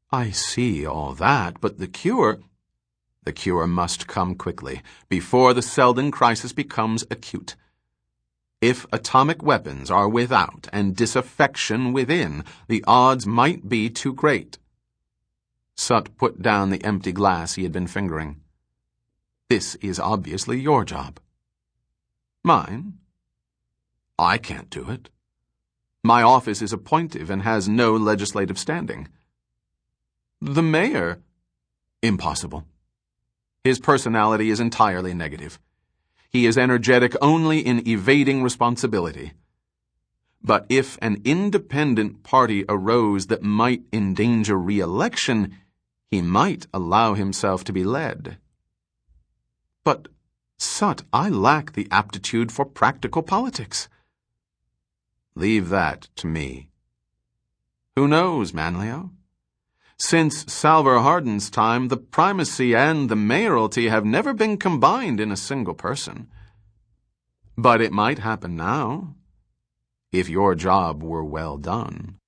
I see all that, but the cure... The cure must come quickly, before the Selden crisis becomes acute. If atomic weapons are without and disaffection within, the odds might be too great. Sut put down the empty glass he had been fingering. This is obviously your job. Mine? I can't do it. My office is appointive and has no legislative standing. The mayor? Impossible. His personality is entirely negative. He is energetic only in evading responsibility. But if an independent party arose that might endanger re-election, he might allow himself to be led. But, Sut, I lack the aptitude for practical politics. Leave that to me. Who knows, Manlio? Since Salvor Hardin's time, the primacy and the mayoralty have never been combined in a single person. But it might happen now, if your job were well done.